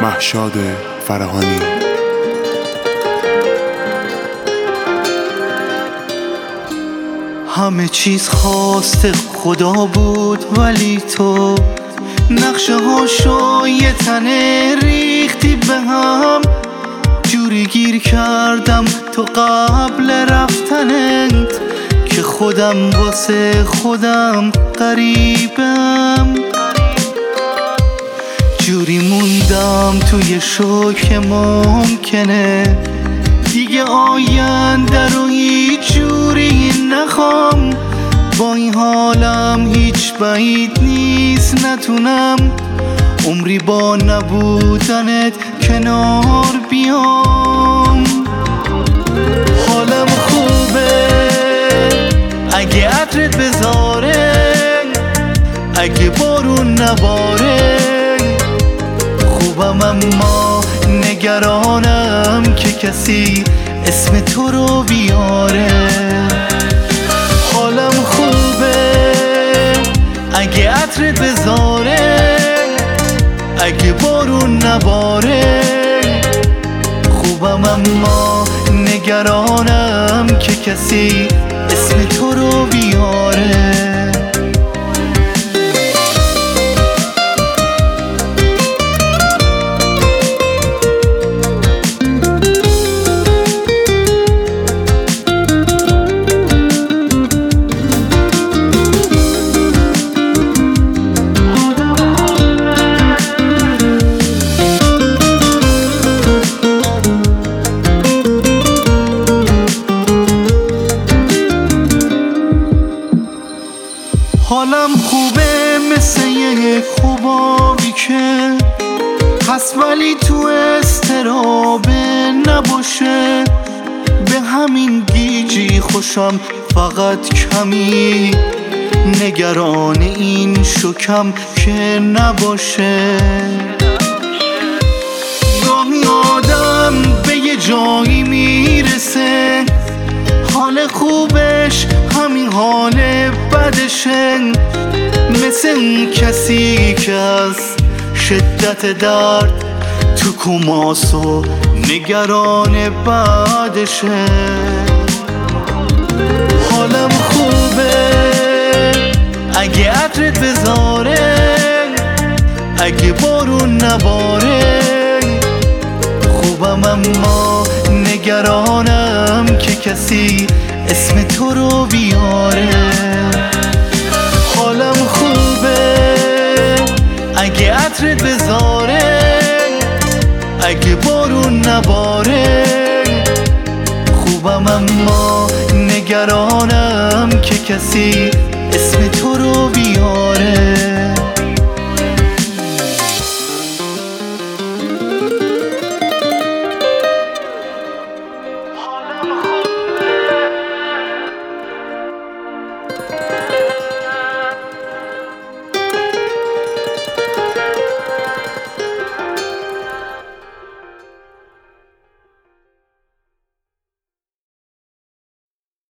مهشاد فرهانی. همه چیز خواست خدا بود ولی تو نقشه هاشو یه تنه ریختی به هم. جوری گیر کردم تو قبل رفتنت که خودم واسه خودم غریبم. جوری موندم توی شوک ممکنه دیگه آینده رو هیچ جوری نخوام. با این حالم هیچ بعید نیست نتونم عمری با نبودنت کنار بیام. حالم خوبه اگه عطرت بذاره، اگه بارون نباره. خوبم اما نگرانم که کسی اسم تو رو بیاره. حالم خوبه اگه عطرت بذاره، اگه بارون نباره. خوبم اما نگرانم که کسی اسم تو رو بیاره. حالم خوبه مثل یک خوابی که هست ولی تو استرابه نباشه. به همین گیجی خوشم فقط کمی نگران این شکم که نباشه. گاهی آدم به یه جایی میرسه حال خوبش همین حال بدشه. مثل اون کسی که از شدت درد تو کماس و نگران بعدشه. حالم خوبه اگه عطرت بذاره، اگه بارون نباره. خوبم اما نگرانم که کسی اسم تو رو بیاره. حالم خوبه اگه عطرت بذاره، اگه بارون نباره. خوبم اما نگرانم که کسی اسم تو رو بیاره.